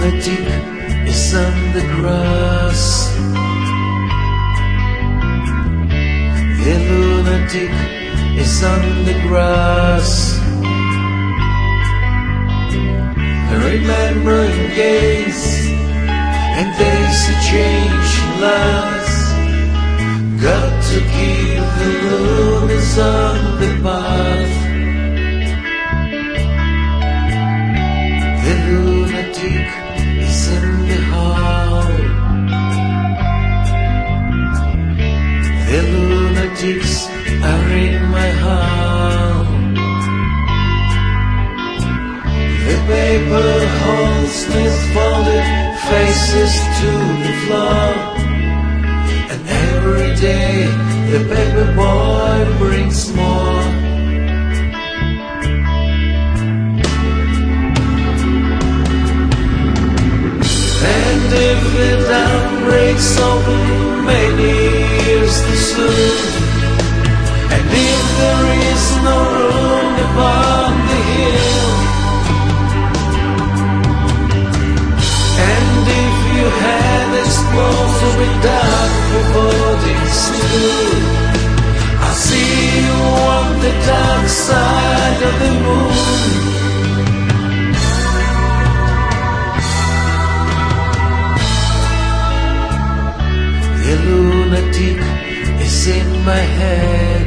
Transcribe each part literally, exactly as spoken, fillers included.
lunatic is on the grass. The lunatic is on the grass. Remembering days and days to change lives. Got to keep the lunatics on the path. The lunatic is in the hall. The lunatics are in my hall. The paper holds with folded faces to the floor. And every day the paper boy brings more. And if the dam breaks open many years too soon, and if there is no room upon the hill, and if you had explosive with dark forebodings too, I'll see you on the dark side of the moon. The lunatic is in my head.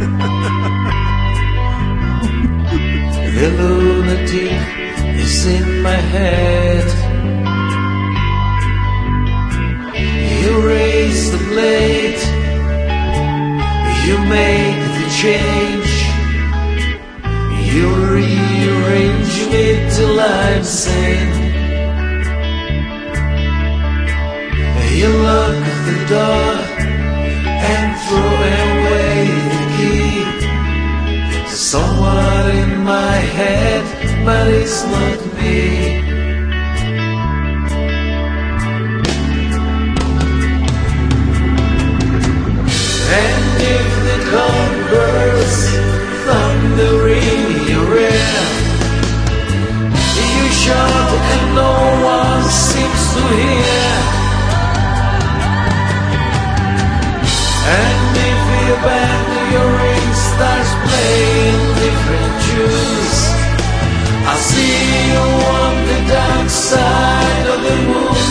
The lunatic is in my head. You raise the blade, you make the change, you rearrange it till I'm sane. You lock the door and throw away the key. Someone in my head, but it's not me. And if the cold bursts thundering in your ear, you shout and no one seems to hear. And if your band, your ring starts playing different tunes, I'll see you on the dark side of the moon.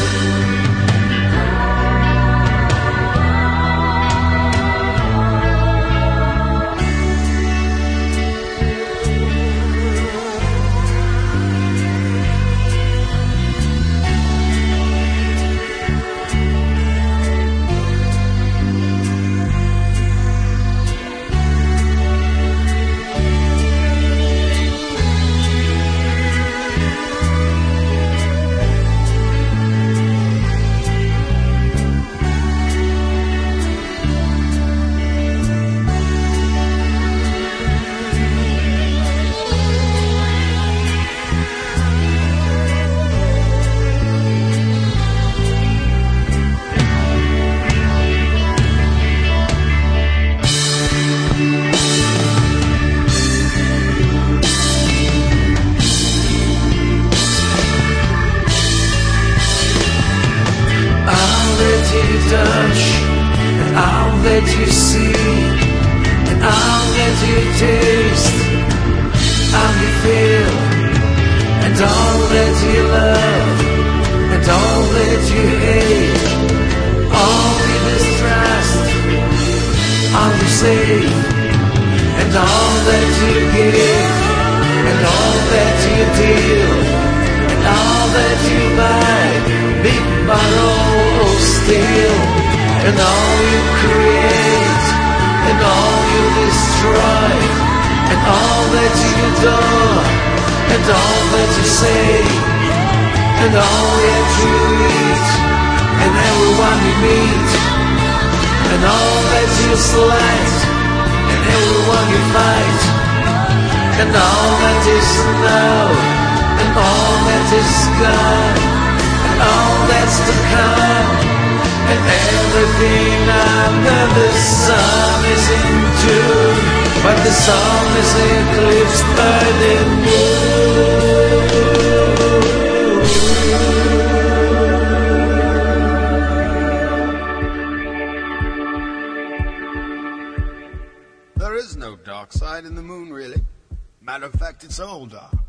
Touch, and I'll let you see, and I'll let you taste, I'll you feel, and I'll let you love, and I'll let you hate, all you distrust, I'll you save, and I'll let you give, and I'll let you deal, and I'll let you buy, big borrow or steal, and all you create, and all you destroy, and all that you adore, and all that you say, and all that you eat, and everyone you meet, and all that you select, and everyone you fight, and all that is now, and all that is gone, and all that's to come, and everything under the sun is in tune, but the sun is eclipsed by the moon. dark side in the moon, really. Matter of fact, it's all dark.